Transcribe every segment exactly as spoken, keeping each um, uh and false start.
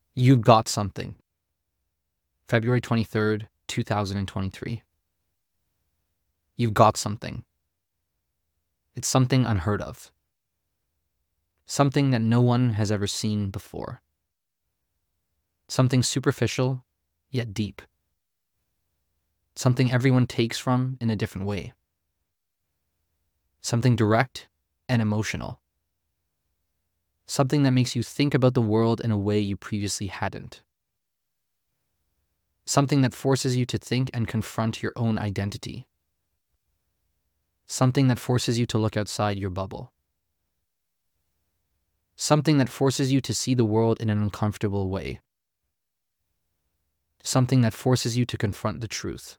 You've got something. February twenty-third, two thousand twenty-three. You've got something. It's something unheard of. Something that no one has ever seen before. Something superficial, yet deep. Something everyone takes from in a different way. Something direct and emotional. Something that makes you think about the world in a way you previously hadn't. Something that forces you to think and confront your own identity. Something that forces you to look outside your bubble. Something that forces you to see the world in an uncomfortable way. Something that forces you to confront the truth.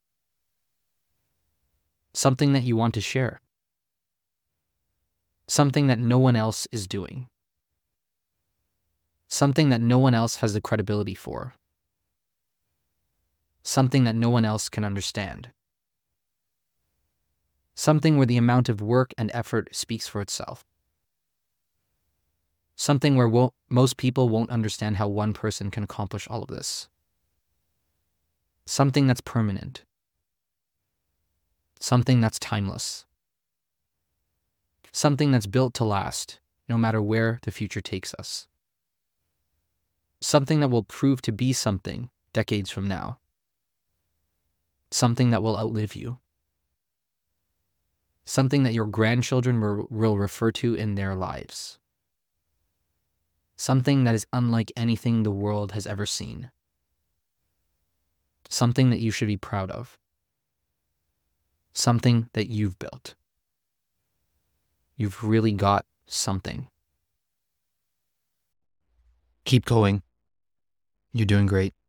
Something that you want to share. Something that no one else is doing. Something that no one else has the credibility for. Something that no one else can understand. Something where the amount of work and effort speaks for itself. Something where wo- most people won't understand how one person can accomplish all of this. Something that's permanent. Something that's timeless. Something that's built to last, no matter where the future takes us. Something that will prove to be something decades from now. Something that will outlive you. Something that your grandchildren will, will refer to in their lives. Something that is unlike anything the world has ever seen. Something that you should be proud of. Something that you've built. You've really got something. Keep going. You're doing great.